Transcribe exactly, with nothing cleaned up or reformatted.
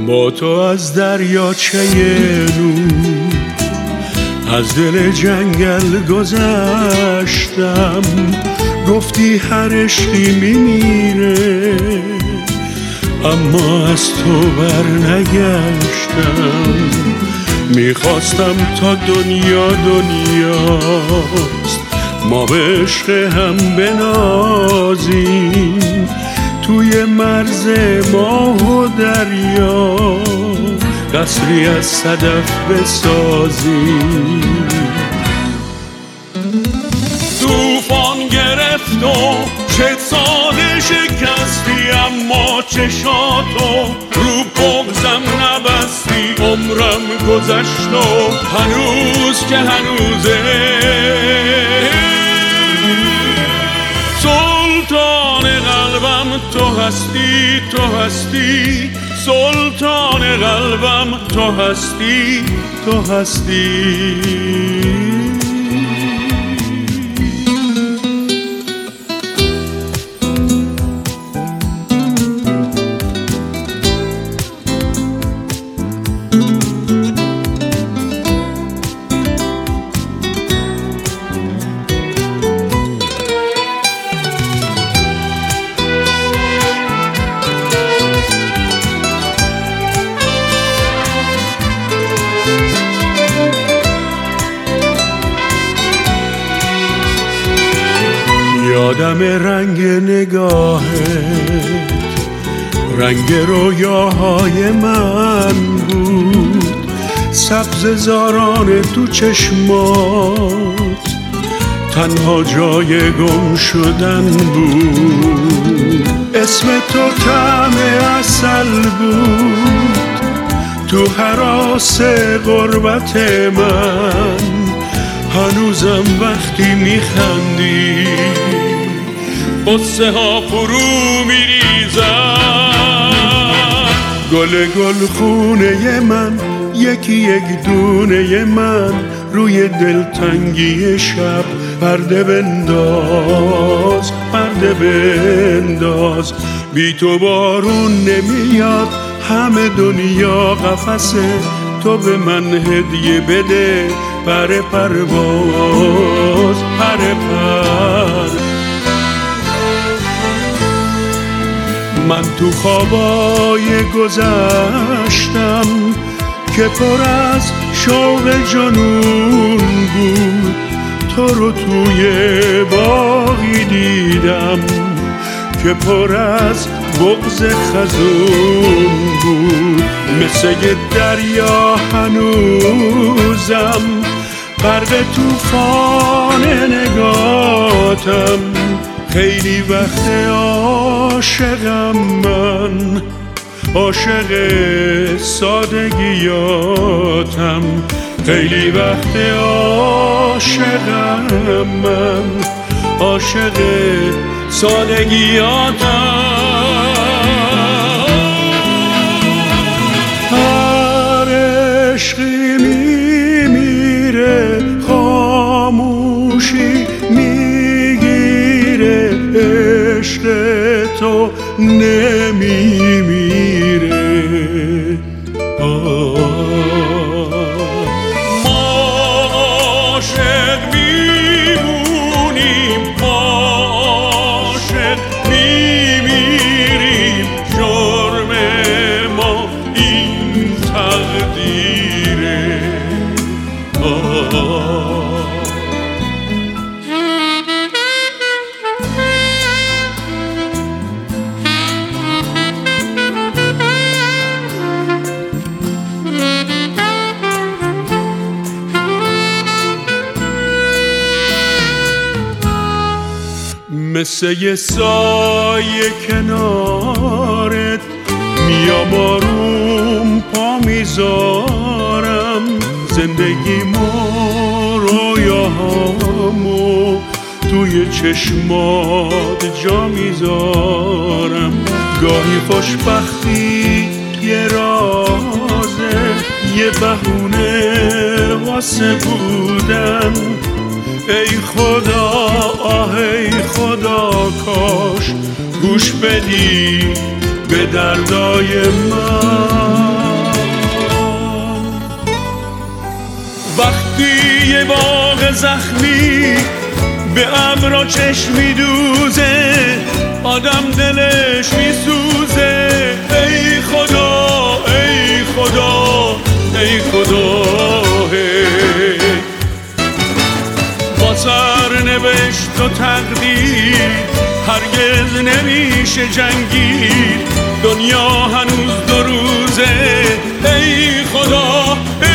با تو از دریاچه نور از دل جنگل گذشتم، گفتی هر عشقی میمیره اما از تو بر نگشتم. میخواستم تا دنیا دنیاست ما به عشق هم بنازیم، توی مرز ماه و دریا قصری از صدف بسازیم. طوفان گرفت و چه ساده شکستی، اما چشاتو رو بغزم نبستی. عمرم گذشت و هنوز که هنوزه سلطان قلبم تو هستی، تو هستی سلطان قلبم، تو هستی، تو هستی. یادم رنگ نگاهت، رنگ رویاهای من بود، سبز زاران تو چشمات تنها جای گم شدن بود. اسم تو طعم عسل بود تو هراس غربت من، هنوزم وقتی میخندی قصه ها فرو میریزن. گل گل خونه من یکی یک دونه من، روی دلتنگی شب پرده بنداز، پرده بنداز. بی تو بارون نمیاد، همه دنیا قفسه، تو به من هدیه بده پر پرواز، پر پر. من تو خوابای گذشتم که پر از شوق جنون بود، تو رو توی باغی دیدم که پر از بغض خزون بود. مثل یه دریا هنوزم غرق طوفان نگاتم، خیلی وقت عاشقم من، عاشق سادگیاتم. خیلی وقت عاشقم من، عاشق سادگیاتم. هر عشقی میمیره، خاموشی میگیره، عشق تو نمیمیره. ما عاشق میمونیم، عاشق میمیریم، جرم ما این تقدیره. مثل یه سایه کنارت میام آروم پا میذارم، زندگیمو رویاهامو توی چشمات جا میذارم. گاهی خوشبختی یه رازه، یه بهونه واسه بودن. ای خدا آه ای خدا کاش گوش بدی به دردای من. وقتی یه باغ زخمی به ابرا چشم میدوزه آدم دلش میسوزه. ای خدا ای خدا ای خدا با سرنوشت و تقدیر هرگز نمیشه جنگید، دنیا هنوز دو روزه. ای خدا